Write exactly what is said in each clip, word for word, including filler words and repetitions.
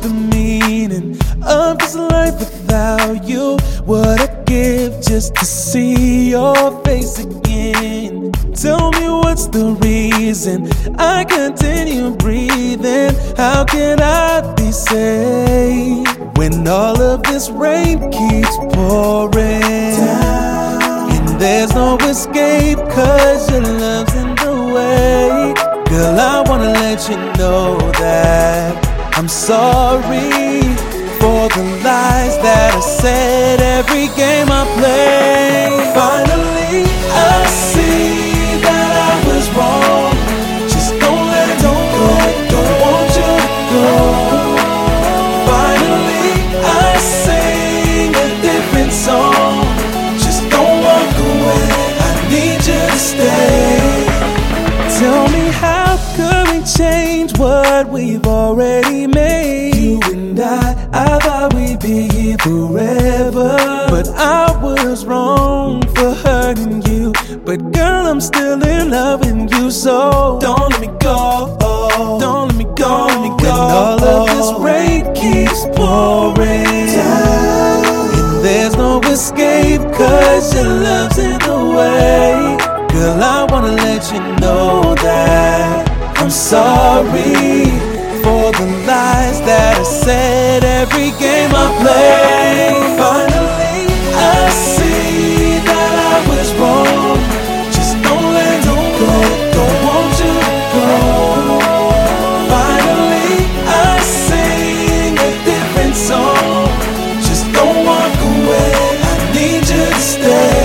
the meaning of this life without you? What I'd give just to see your face again. Tell me what's the reason I continue breathing. How can I be safe when all of this rain keeps pouring down? And there's no escape, cause your love's in the way. Girl, I wanna let you know that I'm sorry for the lies that I said every game I played. Finally, I see that I was wrong. Just don't let it go, don't want you to go. Finally, I sing a different song. Just don't walk away, I need you to stay. Tell me, how could we change what we've already made? You and I, I thought we'd be here forever, but I was wrong for hurting you. But girl, I'm still in love with you, so don't let me go, don't let me go, don't let me go. When all of this rain keeps pouring down, and there's no escape, cause your love's in the way. Girl, I wanna let you know that I'm sorry for the lies that I said every game I played. Finally, I see that I was wrong. Just don't let it go, don't want you to go. Finally, I sing a different song. Just don't walk away, I need you to stay.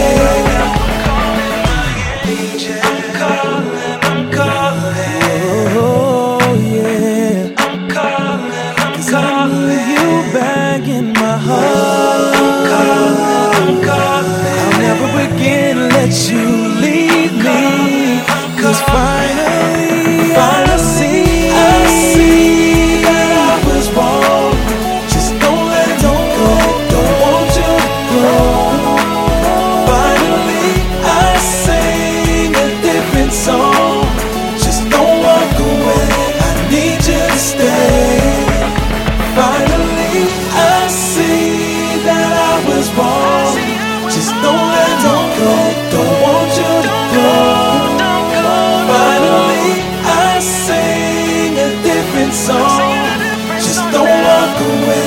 Let you leave me, cause finally I see, I see that I was wrong. Just don't let it go, don't want you to go. Finally I sing a different song. Just don't walk away, I need you to stay. Finally I see that I was wrong. Just don't let it go, don't want you to go. Finally, I sing a different song. Just don't walk away.